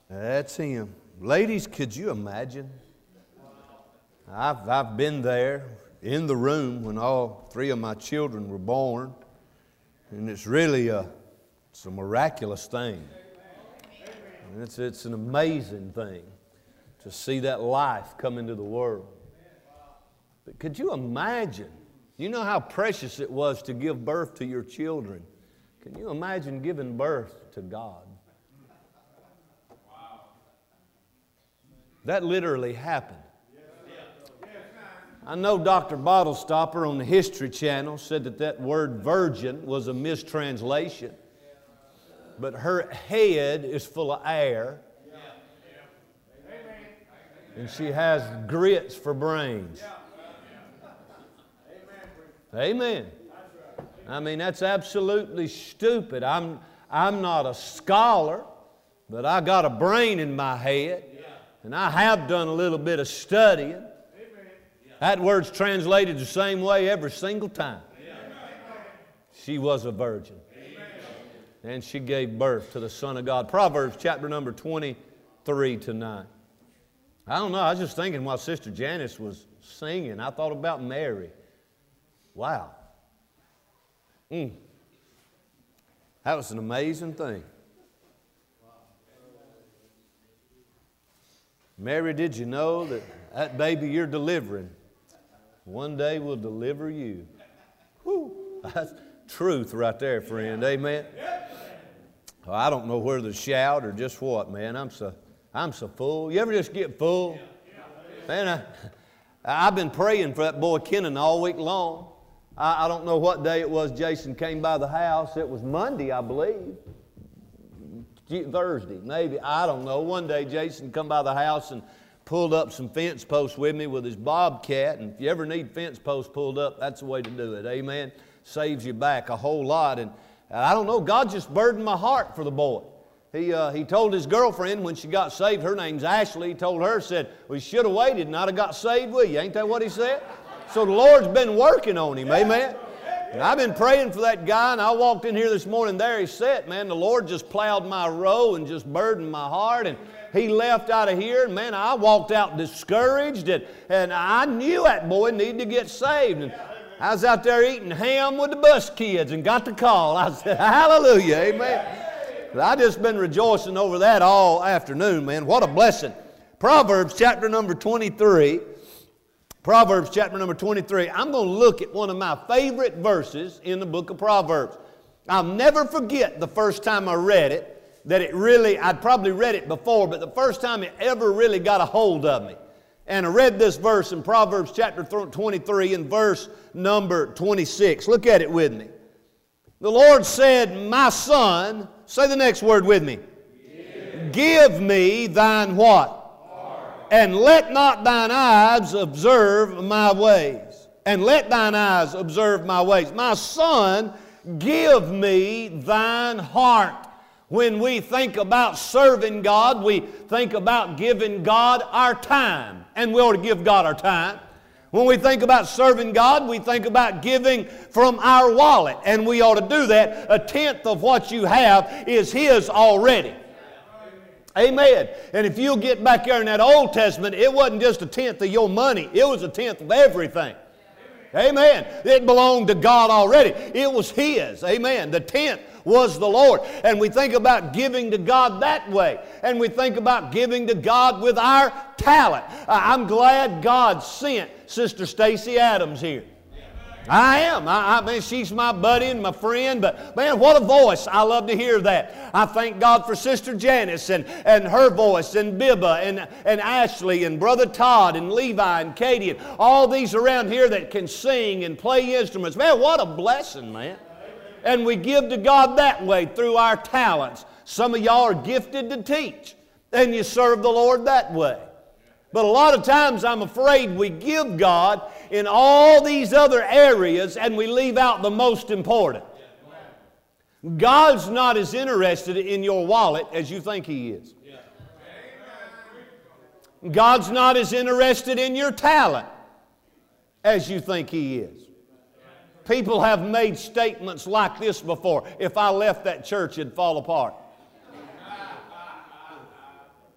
That's him. Ladies, could you imagine? I've been there in the room when all three of my children were born, and it's really it's a miraculous thing. And it's an amazing thing to see that life come into the world. But could you imagine? You know how precious it was to give birth to your children. Can you imagine giving birth to God? That literally happened. I know Dr. Bottlestopper on the History Channel said that word virgin was a mistranslation. But her head is full of air. And she has grits for brains. Amen. I mean, that's absolutely stupid. I'm not a scholar, but I got a brain in my head. And I have done a little bit of studying. That word's translated the same way every single time. She was a virgin. And she gave birth to the Son of God. Proverbs chapter number 23 tonight. I don't know, I was just thinking while Sister Janice was singing, I thought about Mary. Wow. That was an amazing thing. Mary, did you know that baby you're delivering one day will deliver you? Whew, that's truth right there, friend. Amen. Well, I don't know whether to shout or just what, man. I'm so full. You ever just get full? Man, I've been praying for that boy Kenan all week long. I don't know what day it was Jason came by the house. It was Monday, I believe. Thursday, maybe. I don't know. One day Jason come by the house and pulled up some fence posts with me with his Bobcat. And if you ever need fence posts pulled up, that's the way to do it. Amen. Saves you back a whole lot. And I don't know, God just burdened my heart for the boy. He told his girlfriend when she got saved, her name's Ashley, he told her, said, well, you should have waited and I'd have got saved with you. Ain't that what he said? So the Lord's been working on him. Amen. And I've been praying for that guy, and I walked in here this morning, there he sat, man. The Lord just plowed my row and just burdened my heart, and he left out of here, and man, I walked out discouraged, and I knew that boy needed to get saved. And I was out there eating ham with the bus kids and got the call. I said, hallelujah, amen. But I just been rejoicing over that all afternoon, man. What a blessing. Proverbs chapter number 23. Proverbs chapter number 23. I'm going to look at one of my favorite verses in the book of Proverbs. I'll never forget the first time I read it, that it really, I'd probably read it before, but the first time it ever really got a hold of me. And I read this verse in Proverbs chapter 23 and verse number 26. Look at it with me. The Lord said, my son, say the next word with me. Give me thine what? And let not thine eyes observe my ways. And let thine eyes observe my ways. My son, give me thine heart. When we think about serving God, we think about giving God our time. And we ought to give God our time. When we think about serving God, we think about giving from our wallet. And we ought to do that. A tenth of what you have is His already. Amen. And if you'll get back there in that Old Testament, it wasn't just a tenth of your money. It was a tenth of everything. Amen. It belonged to God already. It was His. Amen. The tenth was the Lord. And we think about giving to God that way. And we think about giving to God with our talent. I'm glad God sent Sister Stacy Adams here. I am. I mean, she's my buddy and my friend, but man, what a voice. I love to hear that. I thank God for Sister Janice and her voice, and Bibba and Ashley and Brother Todd and Levi and Katie and all these around here that can sing and play instruments. Man, what a blessing, man. And we give to God that way through our talents. Some of y'all are gifted to teach, and you serve the Lord that way. But a lot of times I'm afraid we give God in all these other areas and we leave out the most important. God's not as interested in your wallet as you think He is. God's not as interested in your talent as you think He is. People have made statements like this before. If I left that church, it'd fall apart.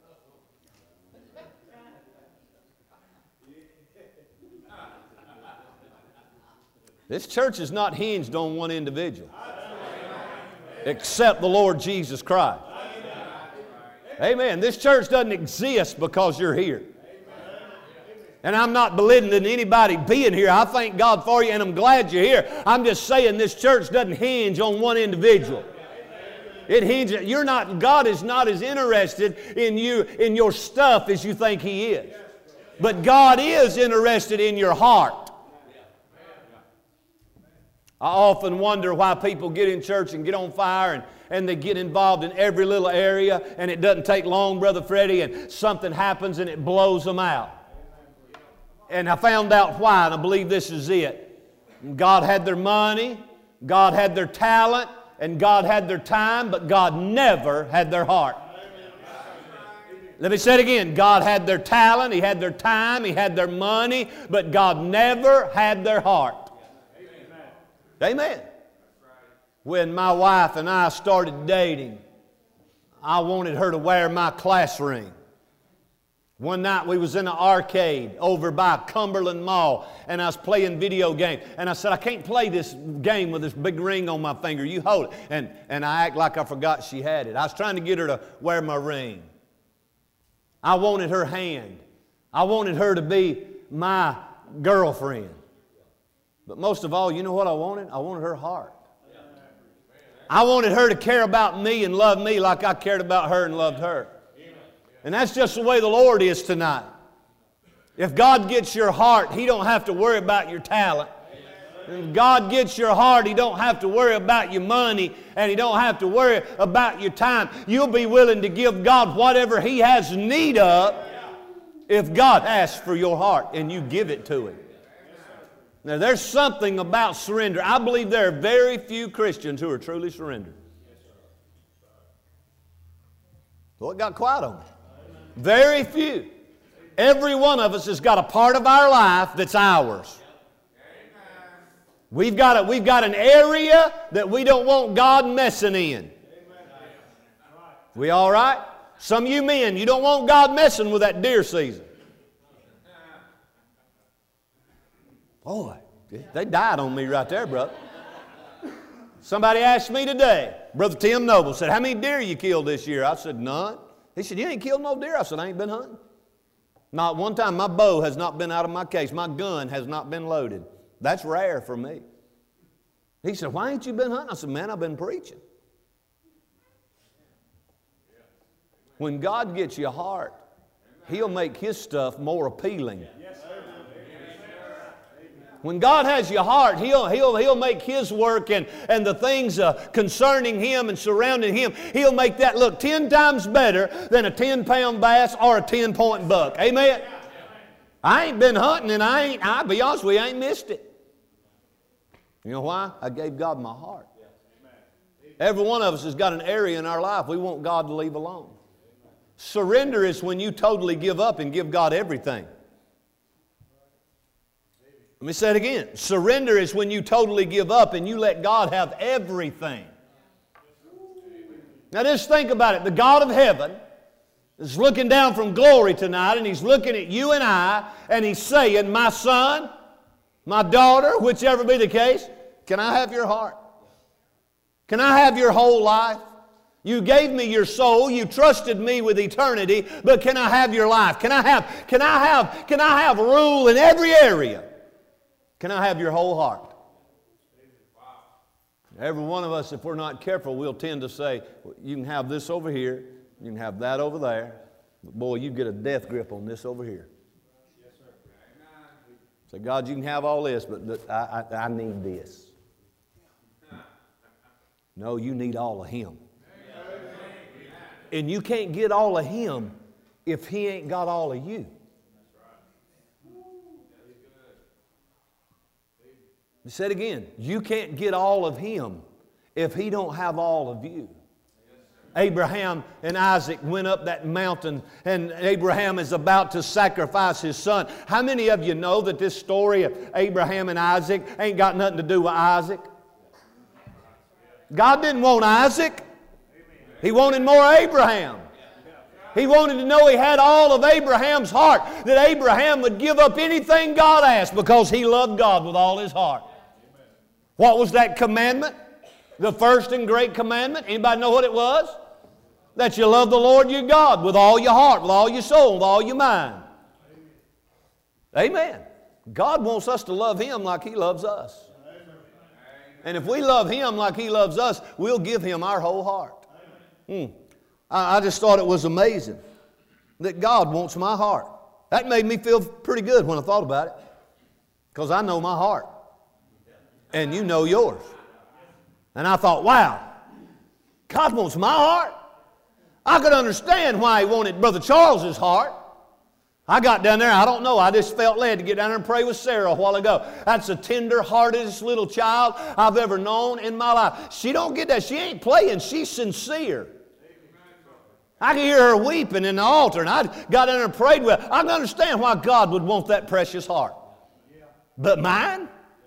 This church is not hinged on one individual except the Lord Jesus Christ. Amen. This church doesn't exist because you're here. And I'm not belittling anybody being here. I thank God for you and I'm glad you're here. I'm just saying this church doesn't hinge on one individual. It hinges. God is not as interested in you, in your stuff as you think He is. But God is interested in your heart. I often wonder why people get in church and get on fire and they get involved in every little area, and it doesn't take long, Brother Freddie, and something happens and it blows them out. And I found out why, and I believe this is it. God had their money, God had their talent, and God had their time, but God never had their heart. Let me say it again. God had their talent, He had their time, He had their money, but God never had their heart. Amen. When my wife and I started dating, I wanted her to wear my class ring. One night we was in an arcade over by Cumberland Mall, and I was playing video game. And I said, I can't play this game with this big ring on my finger. You hold it. And I act like I forgot she had it. I was trying to get her to wear my ring. I wanted her hand. I wanted her to be my girlfriend. But most of all, you know what I wanted? I wanted her heart. I wanted her to care about me and love me like I cared about her and loved her. And that's just the way the Lord is tonight. If God gets your heart, He don't have to worry about your talent. If God gets your heart, He don't have to worry about your money, and He don't have to worry about your time. You'll be willing to give God whatever He has need of if God asks for your heart and you give it to Him. Now, there's something about surrender. I believe there are very few Christians who are truly surrendered. Well, it got quiet on me. Very few. Every one of us has got a part of our life that's ours. We've got an area that we don't want God messing in. We all right? Some of you men, you don't want God messing with that deer season. Boy, they died on me right there, brother. Somebody asked me today, Brother Tim Noble said, how many deer you killed this year? I said, none. He said, you ain't killed no deer. I said, I ain't been hunting. Not one time. My bow has not been out of my case. My gun has not been loaded. That's rare for me. He said, why ain't you been hunting? I said, man, I've been preaching. When God gets your heart, He'll make His stuff more appealing. When God has your heart, He'll make His work and the things concerning Him and surrounding Him, He'll make that look 10 times better than a 10-pound bass or a 10-point buck. Amen? I ain't been hunting, and I'll be honest with you, I ain't missed it. You know why? I gave God my heart. Every one of us has got an area in our life we want God to leave alone. Surrender is when you totally give up and give God everything. Let me say it again. Surrender is when you totally give up and you let God have everything. Now just think about it. The God of heaven is looking down from glory tonight, and He's looking at you and I, and He's saying, my son, my daughter, whichever be the case, can I have your heart? Can I have your whole life? You gave me your soul. You trusted me with eternity, but can I have your life? Can I have rule in every area? Can I have your whole heart? Every one of us, if we're not careful, we'll tend to say, well, you can have this over here, you can have that over there, but boy, you get a death grip on this over here. Yes, sir. Say, God, you can have all this, but I need this. No, you need all of Him. And you can't get all of Him if He ain't got all of you. I said again, you can't get all of Him if He don't have all of you. Abraham and Isaac went up that mountain, and Abraham is about to sacrifice his son. How many of you know that this story of Abraham and Isaac ain't got nothing to do with Isaac? God didn't want Isaac. He wanted more Abraham. He wanted to know he had all of Abraham's heart, that Abraham would give up anything God asked because he loved God with all his heart. What was that commandment? The first and great commandment? Anybody know what it was? That you love the Lord your God with all your heart, with all your soul, with all your mind. Amen. God wants us to love Him like He loves us. And if we love Him like He loves us, we'll give Him our whole heart. I just thought it was amazing that God wants my heart. That made me feel pretty good when I thought about it. Because I know my heart. And you know yours. And I thought, wow, God wants my heart. I could understand why He wanted Brother Charles's heart. I got down there, I don't know, I just felt led to get down there and pray with Sarah a while ago. That's the tender-heartedest little child I've ever known in my life. She don't get that. She ain't playing. She's sincere. I could hear her weeping in the altar, and I got in there and prayed with her. I can understand why God would want that precious heart. But mine?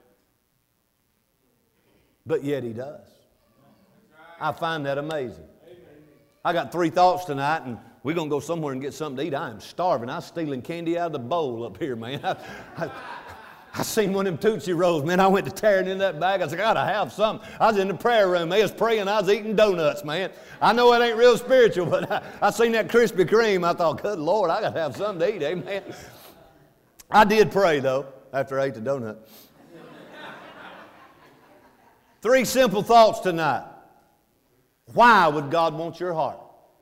But yet He does. I find that amazing. I got 3 thoughts tonight, and we're going to go somewhere and get something to eat. I am starving. I'm stealing candy out of the bowl up here, man. I seen one of them Tootsie Rolls, man. I went to tearing in that bag. I said, I got to have something. I was in the prayer room. They was praying. I was eating donuts, man. I know it ain't real spiritual, but I seen that Krispy Kreme. I thought, good Lord, I got to have something to eat, amen. I did pray, though, after I ate the donut. 3 simple thoughts tonight. Why would God want your heart?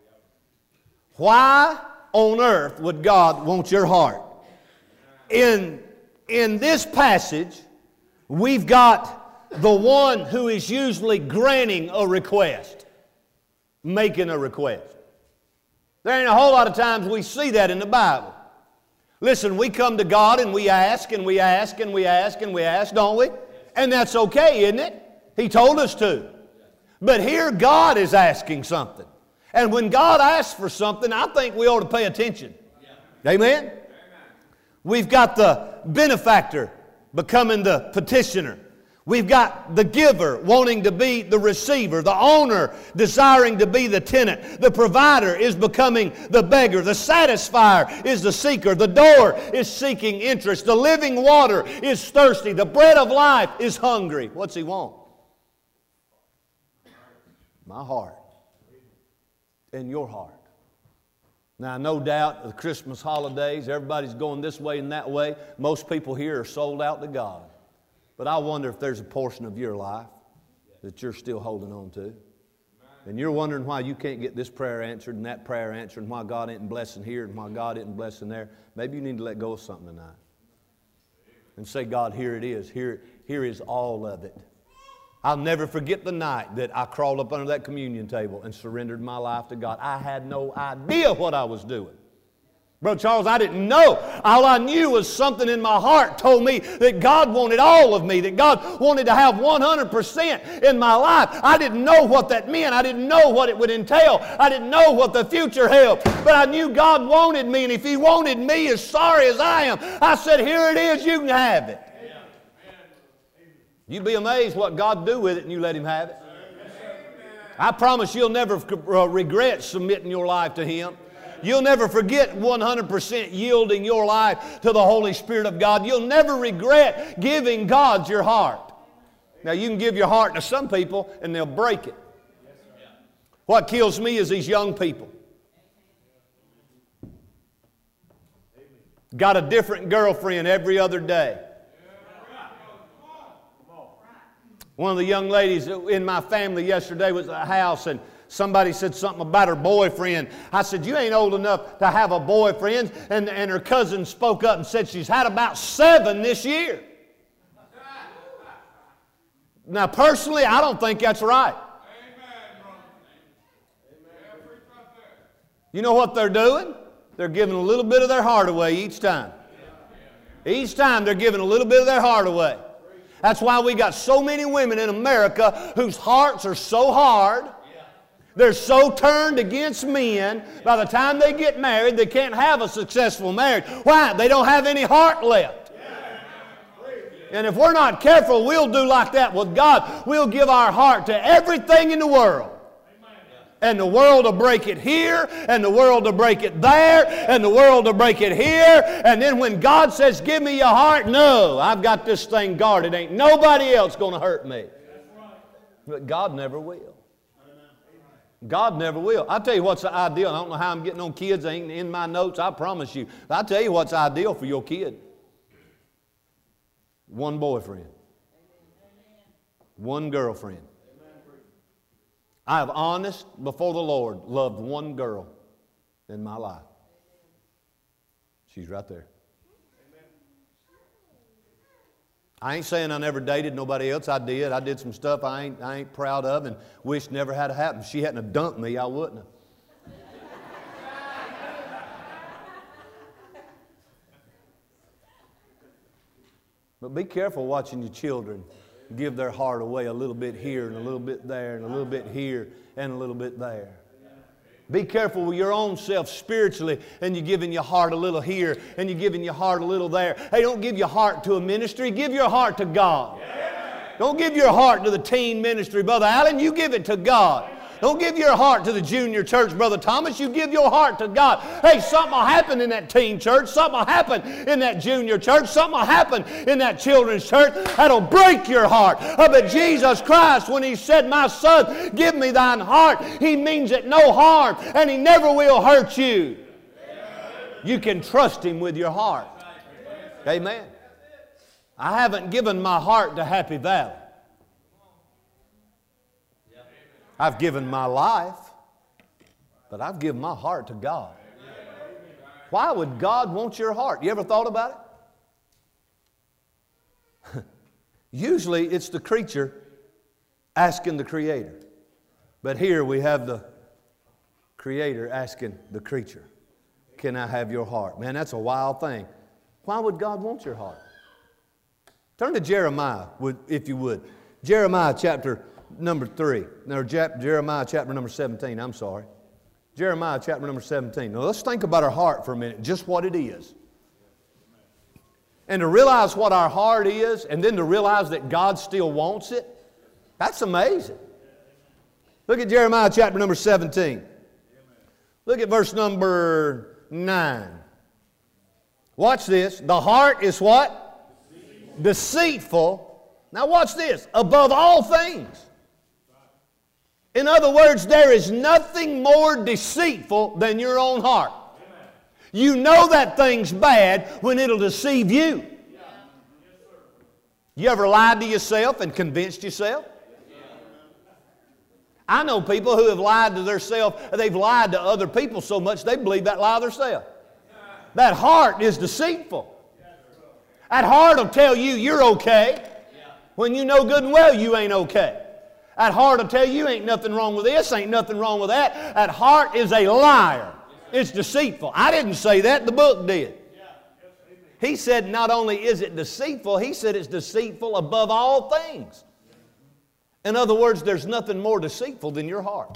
Why on earth would God want your heart? In this passage, we've got the one who is usually granting a request, making a request. There ain't a whole lot of times we see that in the Bible. Listen, we come to God and we ask and we ask and we ask and we ask, don't we? And that's okay, isn't it? He told us to. But here God is asking something. And when God asks for something, I think we ought to pay attention. Amen? We've got the benefactor becoming the petitioner. We've got the giver wanting to be the receiver. The owner desiring to be the tenant. The provider is becoming the beggar. The satisfier is the seeker. The door is seeking interest. The living water is thirsty. The bread of life is hungry. What's he want? My heart. And your heart. Now, no doubt, the Christmas holidays, everybody's going this way and that way. Most people here are sold out to God. But I wonder if there's a portion of your life that you're still holding on to. And you're wondering why you can't get this prayer answered and that prayer answered and why God isn't blessing here and why God isn't blessing there. Maybe you need to let go of something tonight. And say, God, here it is. Here is all of it. I'll never forget the night that I crawled up under that communion table and surrendered my life to God. I had no idea what I was doing. Brother Charles, I didn't know. All I knew was something in my heart told me that God wanted all of me, that God wanted to have 100% in my life. I didn't know what that meant. I didn't know what it would entail. I didn't know what the future held. But I knew God wanted me, and if He wanted me as sorry as I am, I said, here it is, you can have it. You'd be amazed what God do with it and you let Him have it. I promise you'll never regret submitting your life to Him. You'll never forget 100% yielding your life to the Holy Spirit of God. You'll never regret giving God your heart. Now you can give your heart to some people and they'll break it. What kills me is these young people. Got a different girlfriend every other day. One of the young ladies in my family yesterday was at the house and somebody said something about her boyfriend. I said, you ain't old enough to have a boyfriend. And her cousin spoke up and said she's had about 7 this year. Now, personally, I don't think that's right. You know what they're doing? They're giving a little bit of their heart away each time. Each time they're giving a little bit of their heart away. That's why we got so many women in America whose hearts are so hard. They're so turned against men, by the time they get married, they can't have a successful marriage. Why? They don't have any heart left. And if we're not careful, we'll do like that with God. We'll give our heart to everything in the world. And the world will break it here, and the world will break it there, and the world will break it here. And then when God says, give me your heart, no, I've got this thing guarded. Ain't nobody else going to hurt me. But God never will. God never will. I'll tell you what's the ideal. I don't know how I'm getting on kids. Ain't in my notes, I promise you. But I'll tell you what's ideal for your kid. One boyfriend. One girlfriend. I have honest, before the Lord, loved one girl in my life. She's right there. I ain't saying I never dated nobody else. I did. I did some stuff I ain't proud of and wish never had happened. If she hadn't have dumped me, I wouldn't have. But be careful watching your children give their heart away a little bit here and a little bit there and a little bit here and a little bit there. Be careful with your own self spiritually, and you're giving your heart a little here and you're giving your heart a little there. Hey, don't give your heart to a ministry. Give your heart to God. Don't give your heart to the teen ministry, Brother Allen. You give it to God. Don't give your heart to the junior church, Brother Thomas. You give your heart to God. Hey, something will happen in that teen church. Something will happen in that junior church. Something will happen in that children's church that'll break your heart. But Jesus Christ, when He said, my son, give me thine heart, He means it no harm, and He never will hurt you. You can trust Him with your heart. Amen. I haven't given my heart to Happy Valley. I've given my life, but I've given my heart to God. Why would God want your heart? You ever thought about it? Usually it's the creature asking the Creator. But here we have the Creator asking the creature, can I have your heart? Man, that's a wild thing. Why would God want your heart? Turn to Jeremiah, if you would. Jeremiah chapter number 3. No, Jeremiah chapter number 17, I'm sorry. Jeremiah chapter number 17. Now let's think about our heart for a minute, just what it is. And to realize what our heart is, and then to realize that God still wants it, that's amazing. Look at Jeremiah chapter number 17. Look at verse number 9. Watch this. The heart is what? Deceitful. Now watch this. Above all things. In other words, there is nothing more deceitful than your own heart. You know that thing's bad when it'll deceive you. You ever lied to yourself and convinced yourself? I know people who have lied to themselves. They've lied to other people so much they believe that lie themselves. That heart is deceitful. That heart will tell you you're okay when you know good and well you ain't okay. That heart will tell you ain't nothing wrong with this, ain't nothing wrong with that. That heart is a liar. It's deceitful. I didn't say that, the book did. He said not only is it deceitful, he said it's deceitful above all things. In other words, there's nothing more deceitful than your heart.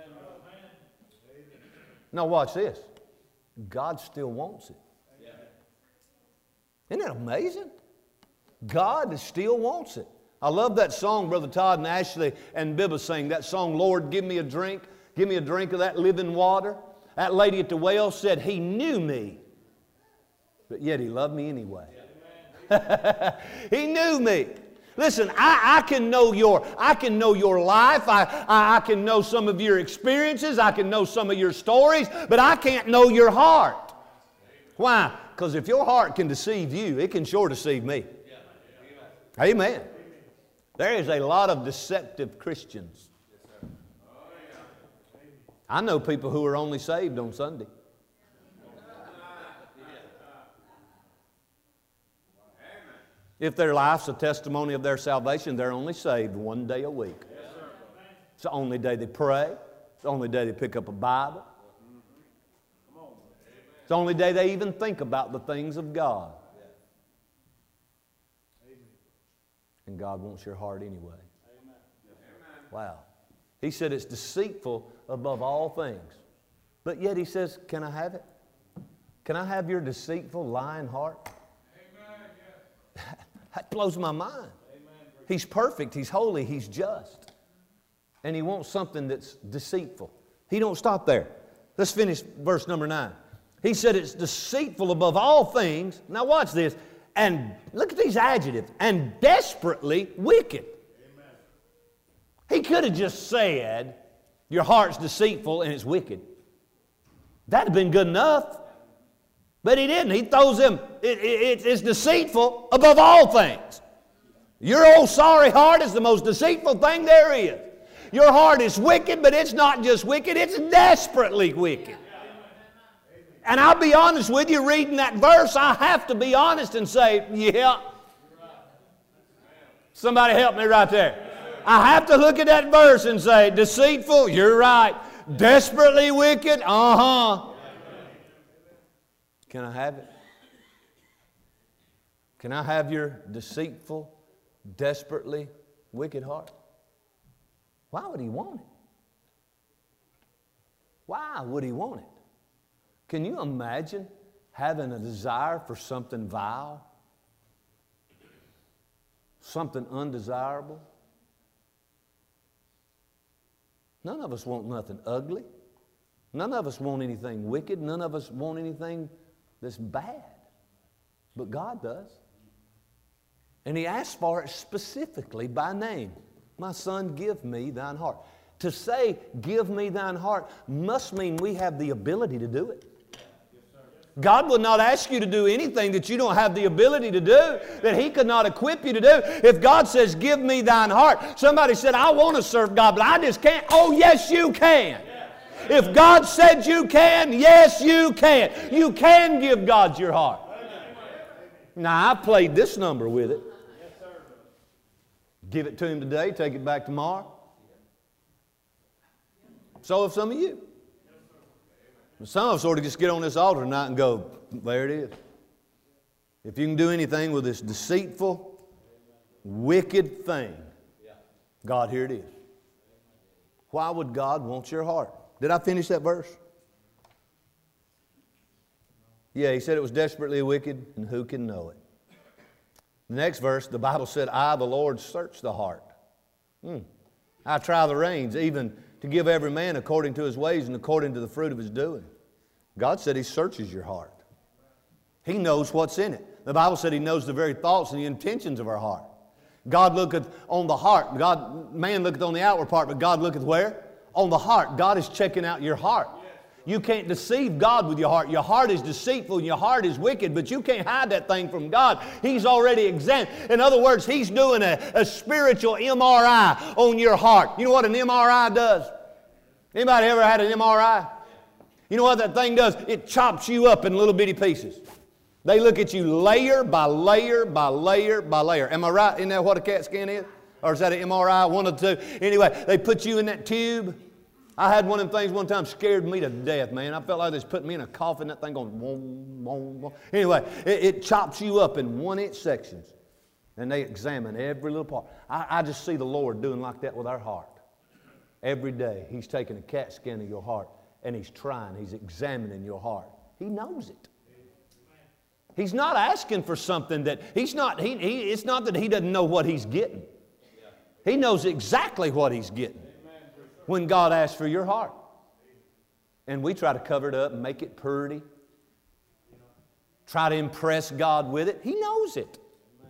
Now watch this. God still wants it. Isn't that amazing? God still wants it. I love that song Brother Todd and Ashley and Bibba sang. That song, Lord, give me a drink. Give me a drink of that living water. That lady at the well said, He knew me, but yet He loved me anyway. He knew me. Listen, I can know your life. I can know some of your experiences. I can know some of your stories, but I can't know your heart. Why? Because if your heart can deceive you, it can sure deceive me. Amen. There is a lot of deceptive Christians. I know people who are only saved on Sunday. If their life's a testimony of their salvation, they're only saved one day a week. It's the only day they pray. It's the only day they pick up a Bible. It's the only day they even think about the things of God. And God wants your heart anyway. Wow. He said it's deceitful above all things. But yet He says, can I have it? Can I have your deceitful, lying heart? That blows my mind. He's perfect. He's holy. He's just. And He wants something that's deceitful. He don't stop there. Let's finish verse number 9. He said it's deceitful above all things. Now watch this. And look at these adjectives. And desperately wicked. Amen. He could have just said, your heart's deceitful and it's wicked. That'd have been good enough. But he didn't. He throws them, it's deceitful above all things. Your old sorry heart is the most deceitful thing there is. Your heart is wicked, but it's not just wicked, it's desperately wicked. And I'll be honest with you, reading that verse, I have to be honest and say, yeah. Somebody help me right there. I have to look at that verse and say, deceitful, you're right. Desperately wicked, Can I have it? Can I have your deceitful, desperately wicked heart? Why would He want it? Why would He want it? Can you imagine having a desire for something vile? Something undesirable? None of us want nothing ugly. None of us want anything wicked. None of us want anything that's bad. But God does. And He asks for it specifically by name. My son, give me thine heart. To say, give me thine heart, must mean we have the ability to do it. God will not ask you to do anything that you don't have the ability to do, that He could not equip you to do. If God says, give me thine heart, somebody said, I want to serve God, but I just can't. Oh, yes, you can. If God said you can, yes, you can. You can give God your heart. Now, I played this number with it. Give it to Him today, take it back tomorrow. So have some of you. Some of us sort of just get on this altar tonight and go, there it is. If you can do anything with this deceitful, wicked thing, God, here it is. Why would God want your heart? Did I finish that verse? Yeah, He said it was desperately wicked, and who can know it? The next verse, the Bible said, I, the Lord, search the heart. I try the reins, even to give every man according to his ways and according to the fruit of his doing. God said He searches your heart. He knows what's in it. The Bible said He knows the very thoughts and the intentions of our heart. God looketh on the heart. Man looketh on the outward part, but God looketh where? On the heart. God is checking out your heart. You can't deceive God with your heart. Your heart is deceitful and your heart is wicked, but you can't hide that thing from God. He's already examined. In other words, He's doing a spiritual MRI on your heart. You know what an MRI does? Anybody ever had an MRI? You know what that thing does? It chops you up in little bitty pieces. They look at you layer by layer by layer by layer. Am I right? Isn't that what a CAT scan is? Or is that an MRI? One of the two. Anyway, they put you in that tube. I had one of them things one time, scared me to death, man. I felt like they was putting me in a coffin, that thing going, boom, boom, boom. Anyway, it chops you up in 1-inch sections. And they examine every little part. I just see the Lord doing like that with our heart. Every day, He's taking a CAT scan of your heart, and He's trying, He's examining your heart. He knows it. He's not asking for something that, it's not that He doesn't know what He's getting. He knows exactly what He's getting when God asks for your heart. And we try to cover it up and make it pretty. Try to impress God with it. He knows it.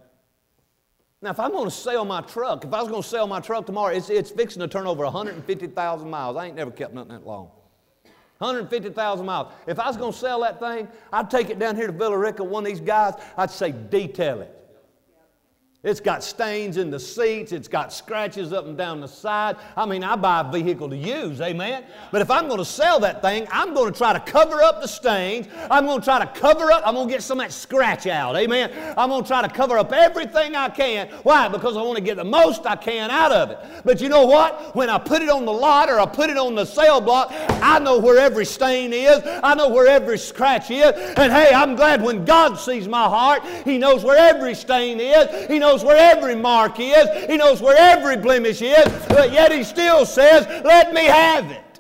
Now, if I'm going to sell my truck, if I was going to sell my truck tomorrow, it's fixing to turn over 150,000 miles. I ain't never kept nothing that long. 150,000 miles. If I was going to sell that thing, I'd take it down here to Villa Rica, one of these guys, I'd say, detail it. It's got stains in the seats. It's got scratches up and down the side. I mean, I buy a vehicle to use, amen? But if I'm going to sell that thing, I'm going to try to cover up the stains. I'm going to try to cover up, I'm going to get some of that scratch out, amen? I'm going to try to cover up everything I can. Why? Because I want to get the most I can out of it. But you know what? When I put it on the lot or I put it on the sale block, I know where every stain is. I know where every scratch is. And hey, I'm glad when God sees my heart, He knows where every stain is. He knows where every mark is. He knows where every blemish is. But yet He still says, let me have it.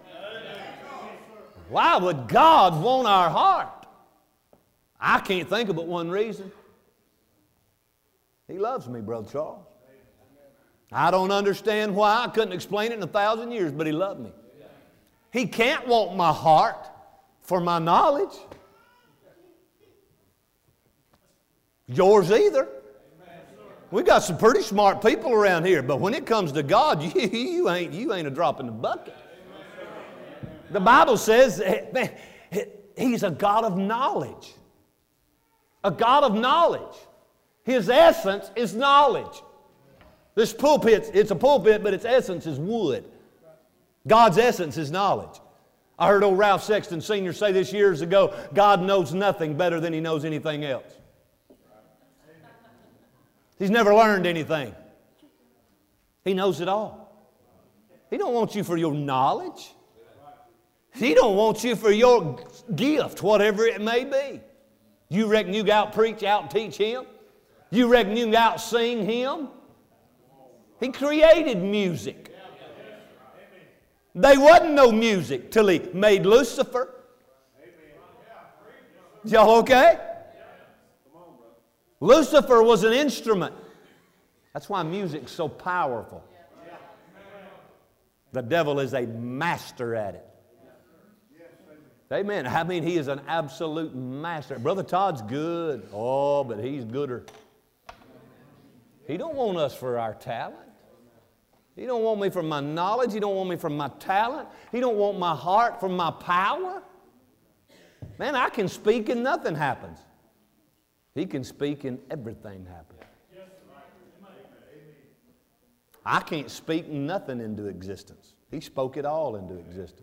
Why would God want our heart? I can't think of but one reason. He loves me, Brother Charles. I don't understand why. I couldn't explain it in 1,000 years, but He loved me. He can't want my heart for my knowledge. Yours either. We got some pretty smart people around here, but when it comes to God, you ain't a drop in the bucket. The Bible says He's a God of knowledge. A God of knowledge. His essence is knowledge. This pulpit, it's a pulpit, but its essence is wood. God's essence is knowledge. I heard old Ralph Sexton Sr. say this years ago, God knows nothing better than He knows anything else. He's never learned anything. He knows it all. He don't want you for your knowledge. He don't want you for your gift, whatever it may be. You reckon you can out-preach, out-teach Him? You reckon you can out-sing Him? He created music. There wasn't no music till He made Lucifer. Y'all okay? Lucifer was an instrument. That's why music's so powerful. The devil is a master at it. Amen. I mean, he is an absolute master. Brother Todd's good. Oh, but he's gooder. He don't want us for our talent. He don't want me for my knowledge. He don't want me for my talent. He don't want my heart for my power. Man, I can speak and nothing happens. He can speak and everything happens. I can't speak nothing into existence. He spoke it all into existence.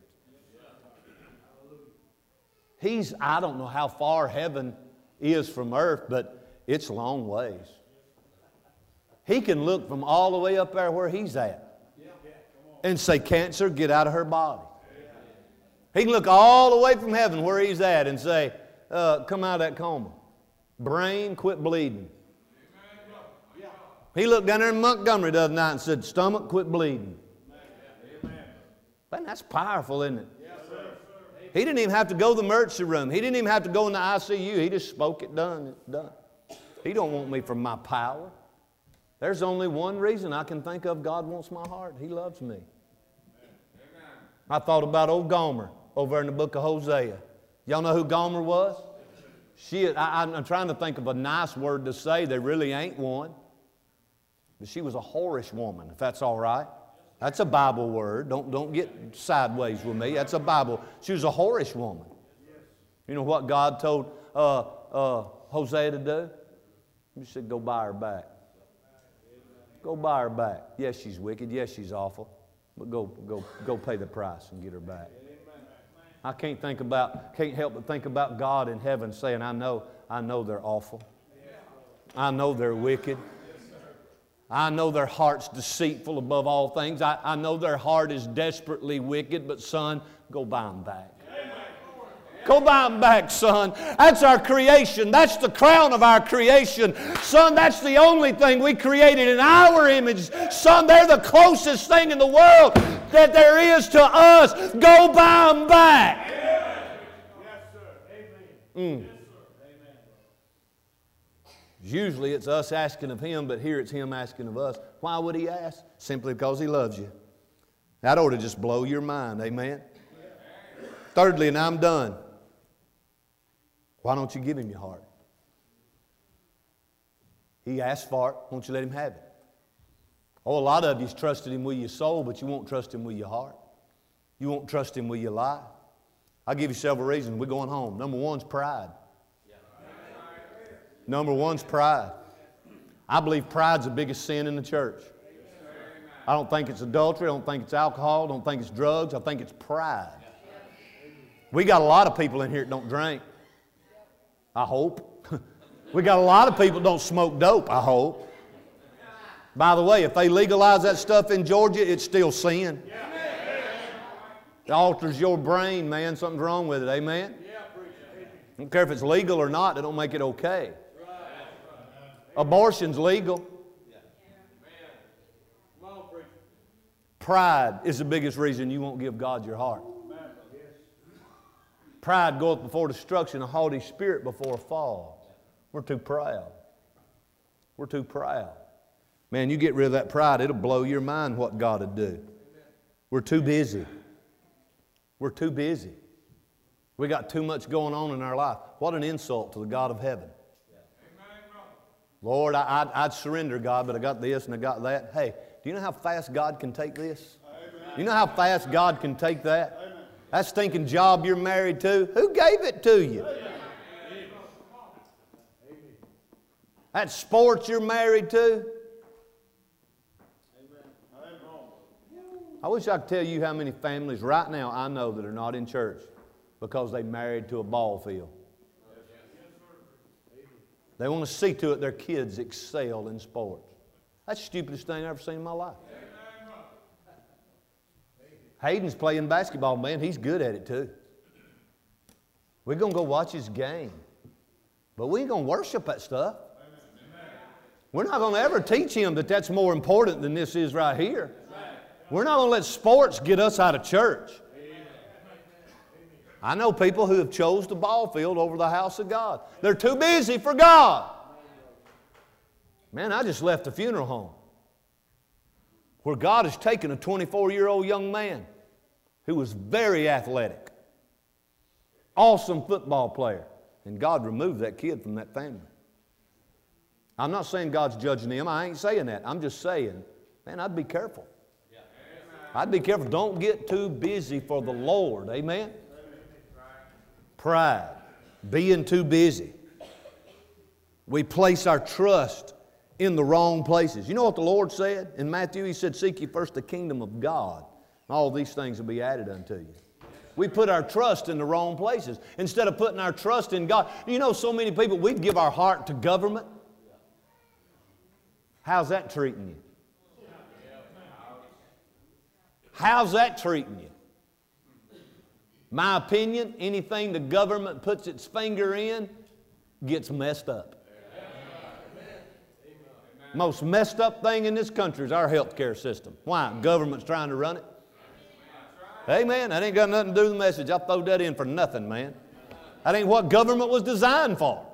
I don't know how far heaven is from earth, but it's a long ways. He can look from all the way up there where He's at and say, cancer, get out of her body. He can look all the way from heaven where He's at and say, come out of that coma. Brain, quit bleeding. He looked down there in Montgomery the other night and said, stomach, quit bleeding. Man, that's powerful, isn't it? He didn't even have to go to the emergency room. He didn't even have to go in the ICU. He just spoke it, done. It's done. He don't want me for my power. There's only one reason I can think of God wants my heart. He loves me. I thought about old Gomer over in the book of Hosea. Y'all know who Gomer was? I'm trying to think of a nice word to say. There really ain't one. But she was a whorish woman, if that's all right. That's a Bible word. Don't get sideways with me. That's a Bible. She was a whorish woman. You know what God told Hosea to do? He said, go buy her back. Go buy her back. Yes, she's wicked. Yes, she's awful. But go pay the price and get her back. I can't help but think about God in heaven saying, I know they're awful. I know they're wicked. I know their heart's deceitful above all things. I know their heart is desperately wicked, but son, go buy them back. Go buy them back, son. That's our creation. That's the crown of our creation. Son, that's the only thing we created in our image. Son, they're the closest thing in the world that there is to us. Go buy them back. Yes, sir. Amen. Usually it's us asking of Him, but here it's Him asking of us. Why would He ask? Simply because He loves you. That ought to just blow your mind. Amen. Thirdly, and I'm done. Why don't you give Him your heart? He asked for it. Won't you let Him have it? Oh, a lot of you's trusted Him with your soul, but you won't trust Him with your heart. You won't trust Him with your life. I'll give you several reasons. We're going home. Number one's pride. Number one's pride. I believe pride's the biggest sin in the church. I don't think it's adultery. I don't think it's alcohol. I don't think it's drugs. I think it's pride. We got a lot of people in here that don't drink. I hope. We got a lot of people that don't smoke dope. I hope. By the way, if they legalize that stuff in Georgia, it's still sin. It alters your brain, man. Something's wrong with it. Amen? I don't care if it's legal or not. It don't make it okay. Abortion's legal. Pride is the biggest reason you won't give God your heart. Pride goeth before destruction, a haughty spirit before a fall. We're too proud. We're too proud. Man, you get rid of that pride, it'll blow your mind what God would do. We're too busy. We're too busy. We got too much going on in our life. What an insult to the God of heaven. Lord, I'd surrender, God, but I got this and I got that. Hey, do you know how fast God can take this? You know how fast God can take that? That stinking job you're married to, who gave it to you? That sports you're married to. I wish I could tell you how many families right now I know that are not in church because they married to a ball field. They want to see to it their kids excel in sports. That's the stupidest thing I've ever seen in my life. Hayden's playing basketball, man. He's good at it too. We're going to go watch his game. But we ain't going to worship that stuff. We're not going to ever teach him that that's more important than this is right here. We're not going to let sports get us out of church. I know people who have chose the ball field over the house of God. They're too busy for God. Man, I just left a funeral home where God has taken a 24-year-old young man who was very athletic, awesome football player, and God removed that kid from that family. I'm not saying God's judging him. I ain't saying that. I'm just saying, man, I'd be careful. I'd be careful. Don't get too busy for the Lord. Amen? Pride. Being too busy. We place our trust in the wrong places. You know what the Lord said in Matthew? He said, seek ye first the kingdom of God. All these things will be added unto you. We put our trust in the wrong places instead of putting our trust in God. You know, so many people, we give our heart to government. How's that treating you? How's that treating you? My opinion, anything the government puts its finger in gets messed up. Most messed up thing in this country is our health care system. Why? Government's trying to run it. Amen. That ain't got nothing to do with the message. I throwed that in for nothing, man. That ain't what government was designed for.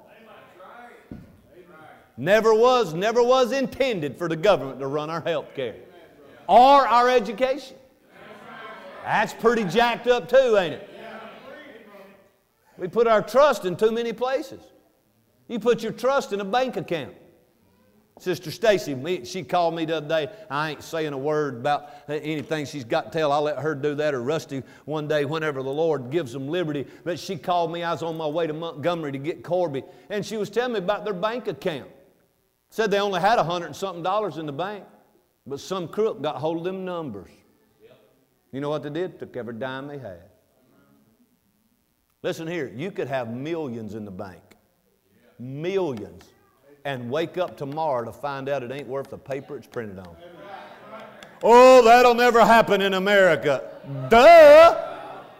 Never was intended for the government to run our health care or our education. That's pretty jacked up too, ain't it? We put our trust in too many places. You put your trust in a bank account. Sister Stacy, she called me the other day. I ain't saying a word about anything she's got to tell. I'll let her do that, or Rusty one day whenever the Lord gives them liberty. But she called me. I was on my way to Montgomery to get Corby. And she was telling me about their bank account. Said they only had $100 and something in the bank. But some crook got hold of them numbers. You know what they did? Took every dime they had. Listen here. You could have millions in the bank. Millions. And wake up tomorrow to find out it ain't worth the paper it's printed on. Oh, that'll never happen in America. Duh!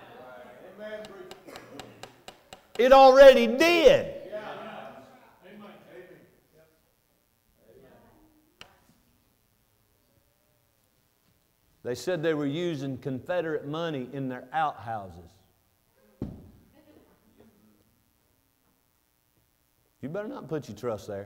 It already did. They said they were using Confederate money in their outhouses. You better not put your trust there.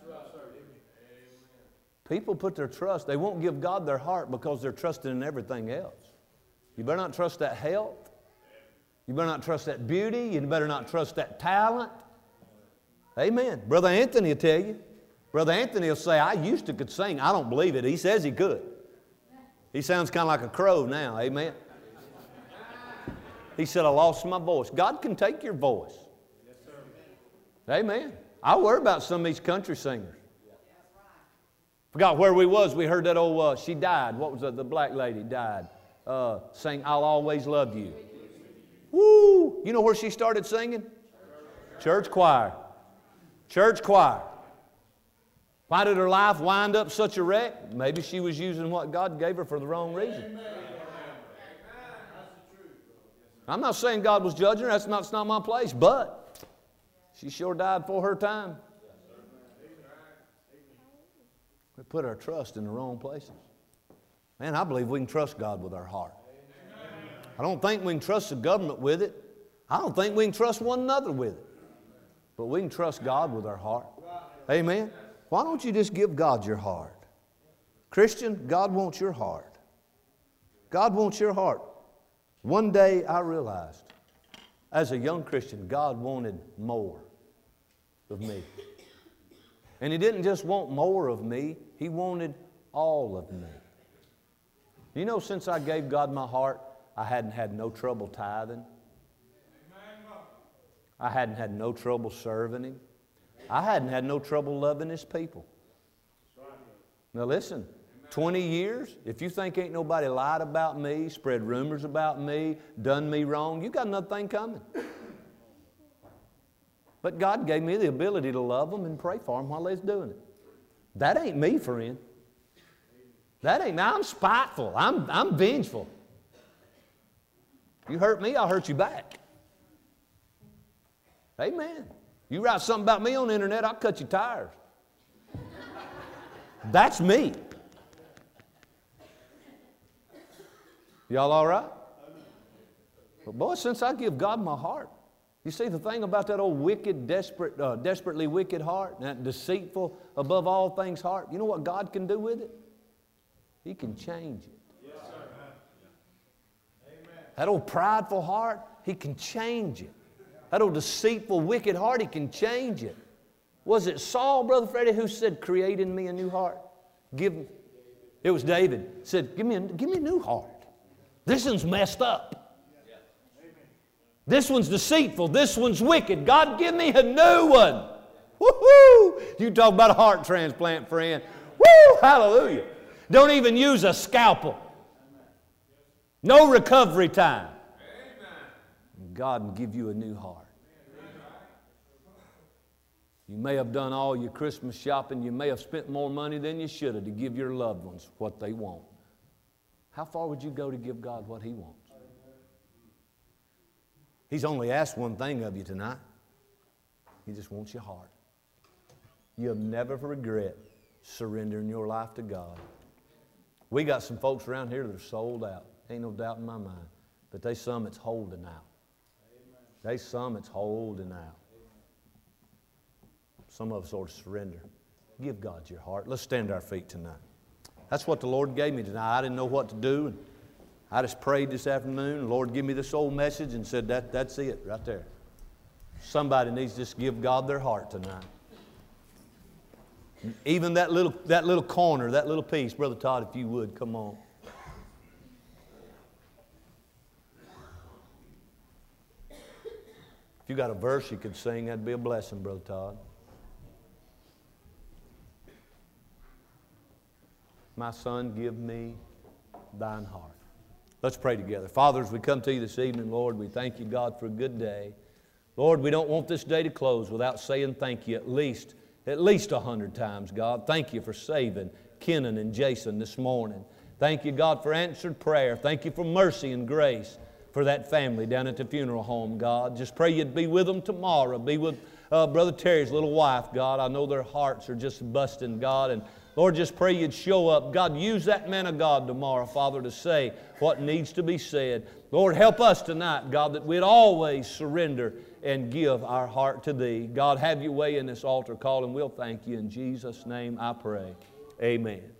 People put their trust. They won't give God their heart because they're trusting in everything else. You better not trust that health. You better not trust that beauty. You better not trust that talent. Amen. Brother Anthony will tell you. Brother Anthony will say, I used to could sing. I don't believe it. He says he could. He sounds kind of like a crow now. Amen. He said, I lost my voice. God can take your voice. Amen. I worry about some of these country singers. Forgot where we was. We heard that old, she died. What was that? The black lady died. Sang, I'll Always Love You. Woo! You know where she started singing? Church choir. Church choir. Why did her life wind up such a wreck? Maybe she was using what God gave her for the wrong reason. I'm not saying God was judging her. That's not my place. But she sure died for her time. We put our trust in the wrong places. Man, I believe we can trust God with our heart. I don't think we can trust the government with it. I don't think we can trust one another with it. But we can trust God with our heart. Amen? Why don't you just give God your heart? Christian, God wants your heart. God wants your heart. One day I realized, as a young Christian, God wanted more of me. And He didn't just want more of me, He wanted all of me. You know, since I gave God my heart, I hadn't had no trouble tithing. I hadn't had no trouble serving Him. I hadn't had no trouble loving His people. Now listen, 20 years, if you think ain't nobody lied about me, spread rumors about me, done me wrong, you got another thing coming. But God gave me the ability to love them and pray for them while they was doing it. That ain't me, friend. That ain't me. I'm spiteful. I'm vengeful. You hurt me, I'll hurt you back. Amen. You write something about me on the internet, I'll cut your tires. That's me. Y'all all right? But boy, since I give God my heart, you see the thing about that old wicked, desperately wicked heart, that deceitful above all things heart, you know what God can do with it? He can change it. Yes, sir. That old prideful heart, He can change it. That old deceitful, wicked heart, He can change it. Was it Saul, Brother Freddie, who said, create in me a new heart? It was David. Said, give me a new heart. This one's messed up. This one's deceitful. This one's wicked. God, give me a new one. Woo-hoo! You talk about a heart transplant, friend. Woo! Hallelujah. Don't even use a scalpel. No recovery time. God will give you a new heart. You may have done all your Christmas shopping. You may have spent more money than you should have to give your loved ones what they want. How far would you go to give God what He wants? He's only asked one thing of you tonight. He just wants your heart. You'll never regret surrendering your life to God. We got some folks around here that are sold out. Ain't no doubt in my mind. But there's some that's holding out. There's some that's holding out. Some of us ought to surrender. Give God your heart. Let's stand to our feet tonight. That's what the Lord gave me tonight. I didn't know what to do. And I just prayed this afternoon. The Lord gave me this old message and said, that's it right there. Somebody needs to just give God their heart tonight. Even that little corner, that little piece. Brother Todd, if you would, come on. If you got a verse you could sing, that'd be a blessing, Brother Todd. My son, give me thine heart. Let's pray together. Father, as we come to you this evening, Lord, we thank you, God, for a good day. Lord, we don't want this day to close without saying thank you at least 100 times, God. Thank you for saving Kenan and Jason this morning. Thank you, God, for answered prayer. Thank you for mercy and grace for that family down at the funeral home, God. Just pray you'd be with them tomorrow. Be with Brother Terry's little wife, God. I know their hearts are just busting, God, and Lord, just pray you'd show up. God, use that man of God tomorrow, Father, to say what needs to be said. Lord, help us tonight, God, that we'd always surrender and give our heart to Thee. God, have your way in this altar call, and we'll thank you. In Jesus' name I pray. Amen.